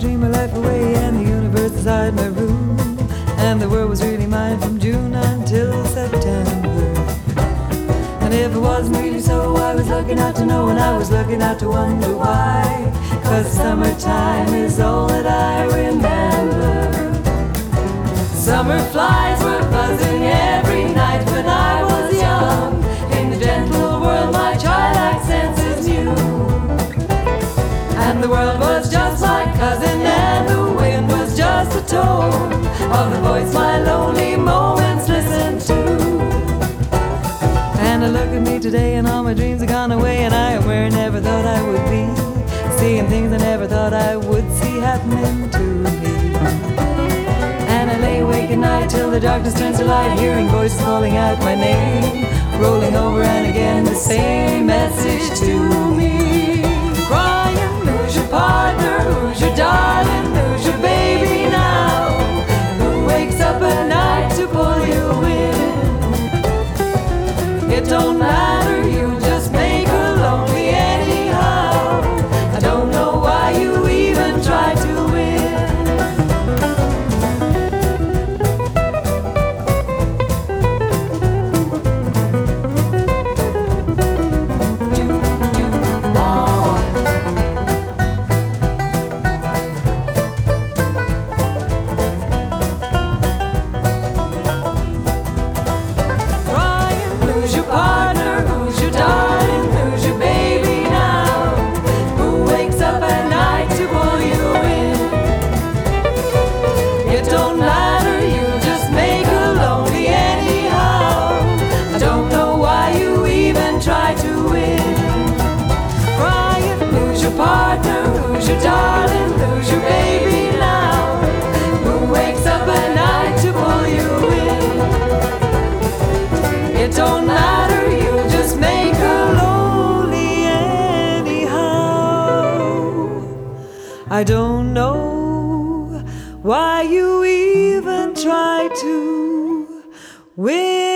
dream my life away, and the universe inside my room, and the world was really mine from June until September. And if it wasn't really so, I was looking out to know, and I was looking out to wonder why. 'Cause summertime is all that I remember. Summer flies were buzzing every night when I was young. In the gentle world my childlike senses knew. And the world was just my cousin, and the wind was just the tone of the voice my lonely moments listened to. And I look at me today, and all my dreams are gone away, and I am where I never thought I would be, seeing things I never thought I would see happening to me. And I lay awake at night till the darkness turns to light, hearing voices calling out my name, rolling over and again the same message to me. Crying, who's your partner, who's your darling, who's your baby now? Who wakes up at night to pull you in? It don't matter, you just make her lonely anyhow. I don't know why you even try to win. Partner, who's your darling, who's your baby now? Who wakes up at night to pull you in? It don't matter, you just make her lonely anyhow. I don't know why you even try to win.